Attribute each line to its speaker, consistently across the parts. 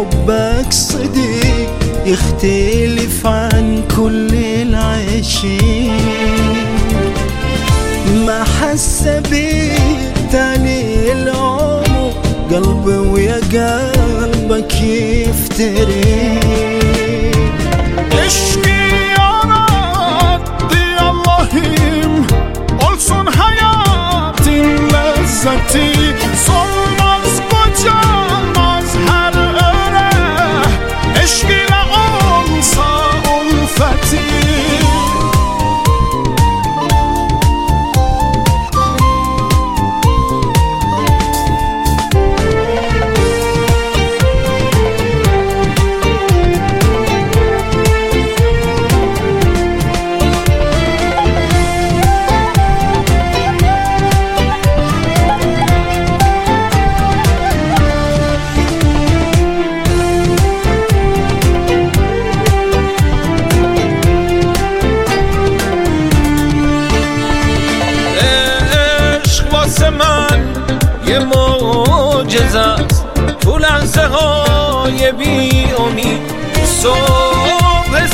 Speaker 1: حبك صدق يختلف عن كل العايشين. ما حس بيك تاني العمر قلبي ويا قلبك يفترق.
Speaker 2: عشقی yarattı Allah'ım, olsun hayatın lezzeti. Solmaz kocanmaz her öre, eşk ile olsa ulfeti.
Speaker 3: یه معجزه است تو لحظه های بی امید. صبح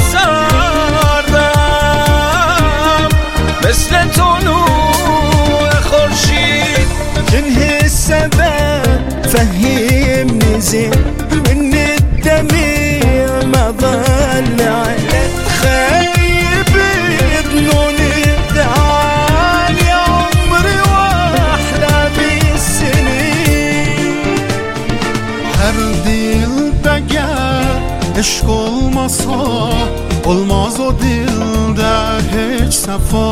Speaker 3: سردم مثل طلوع خورشید.
Speaker 1: كنه السبب فهمني زين من الدميع ما ظل على تخيب ظنوني تعالي عمري واحلامي السنين.
Speaker 2: Her dilde gel eşk olmasa, olmaz o dilde hiç sefa.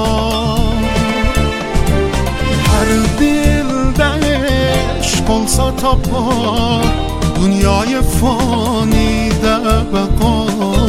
Speaker 2: Her dilde eşk olsa tapar, dünyayı fanide beka.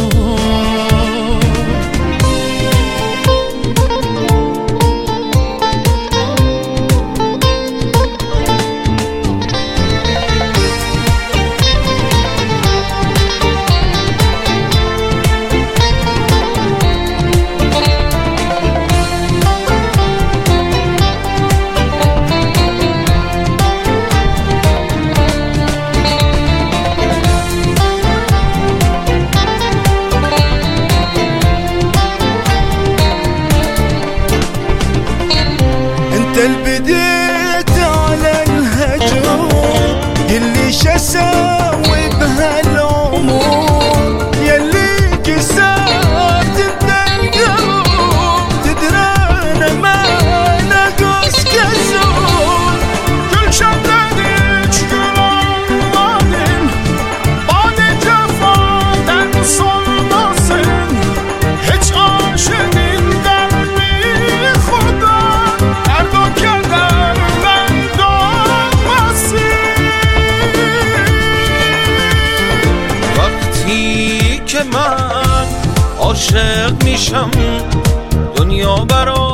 Speaker 1: البديت على الهجوم يلي شساوي بهالعمر، يلي كسرت القلوب تدرانا ما نقص كسور.
Speaker 2: Gülşenden hiç gül almadın, bade cefadan solmasın. Hiç aşığın kalbi Huda, derd o kederden doğmasın.
Speaker 3: وقتی که من عاشق میشم دنیا برام